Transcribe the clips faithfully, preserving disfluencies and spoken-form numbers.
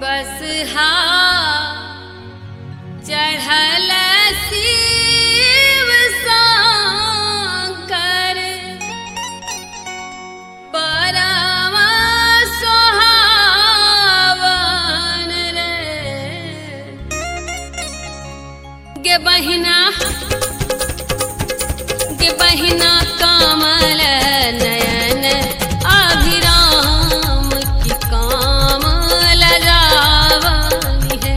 बसहा चढ़ल शिव शंकर परम सोहावन रे गे बहिना गे बहिना कमल नयन अभिराम की कामल रावणी है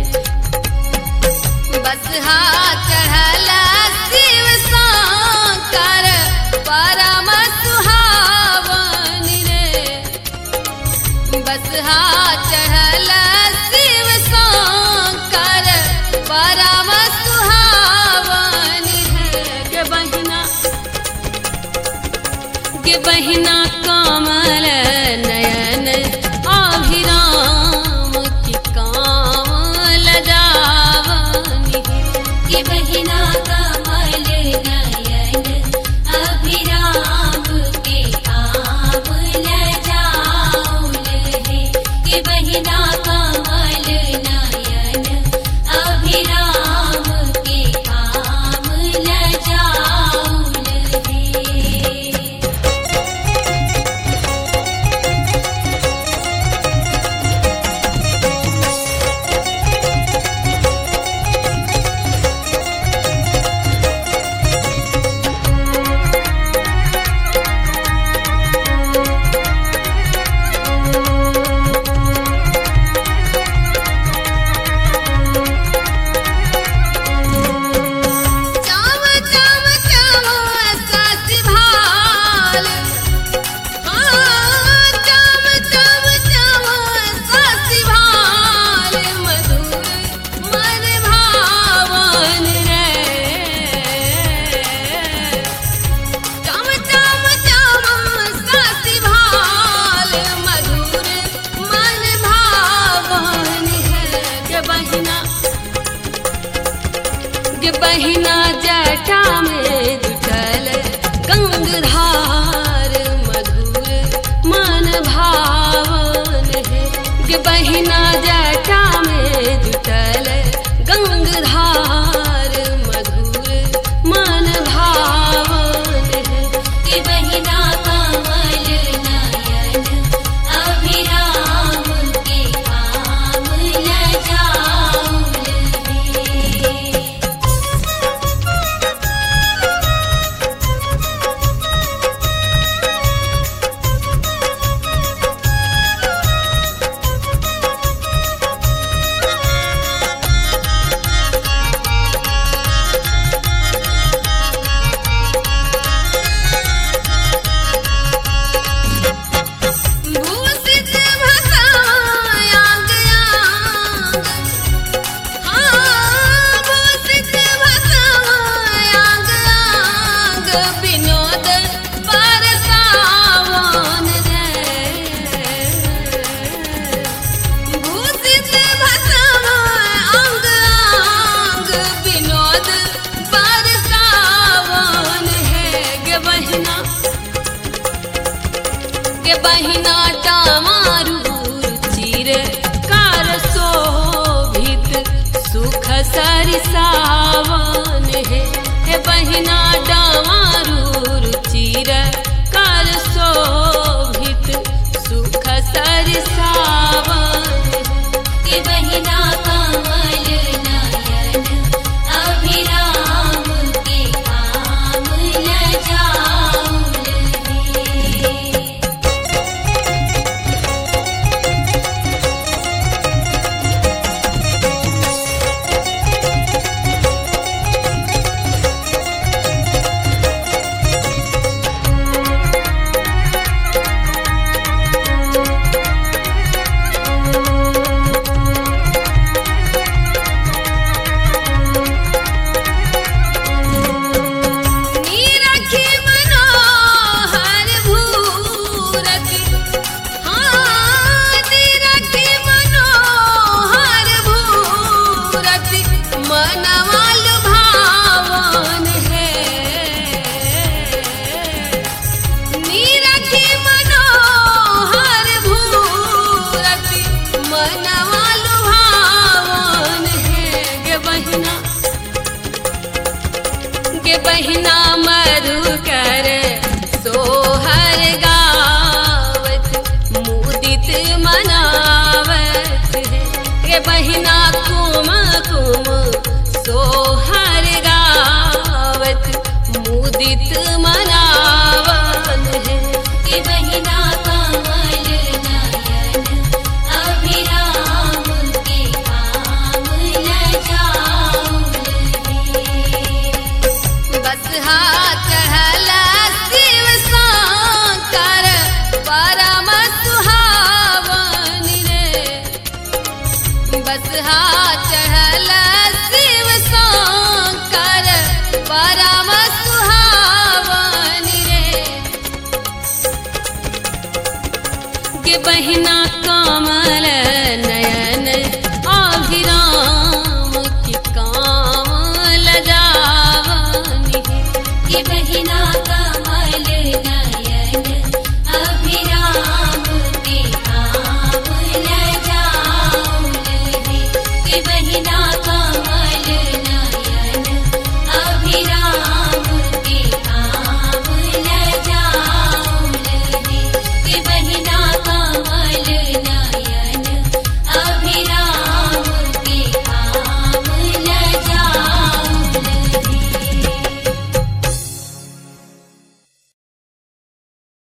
बसहा चढ़ल शिव शंकर परम सुहावनी रे बसहा चढ़ल शिव शंकर परम सुहावनी है गे बहिना गे बहिना कमल नयन अभिराम की कामल रावणी है गे बहिना कमल नयन अभिराम के कामल जाऊल है गे बहिना कमल नयन अभिराम के कामल जाऊल है चाव चाव चाव सासी भाल हाँ चाव चाव चाव सासी भाल मधुर मन भावन रे चाव चाव चाव सासी भाल मधुर मन भावन है गे बहिना गे बहिना जटा में जुटल गंगधार मधुर मन भावन है गे बहिना जटा में जुटल गंगधार मधुर मन भावन है गे बहिना कमल नयन अभिराम के कामल जाऊल है भूषित भसायांग यांग हाँ भूषित भसायांग यांग विनोद बरसावन रे भूषित भसायांग यांग विनोद बरसावन है गे बहिना गे बहिना डामारू चिर कार शोभित सुख सरिसावन है हे बहिना डामारू चिर कार शोभित सुख सरिसावन गे बहिना कमल नयन अभिराम के कामल जाऊल है के बहिना कुम कुम सोहर गावत मुदित मनावन है। कि बहिना कमल नयन अभिराम के काम न जाऊल है। बस हाथ चढ़ल शिव शंकर परम सुहावन रे। बस हाथ चढ़ल शिव शंकर परम सुहावन रे। के बहिना कमल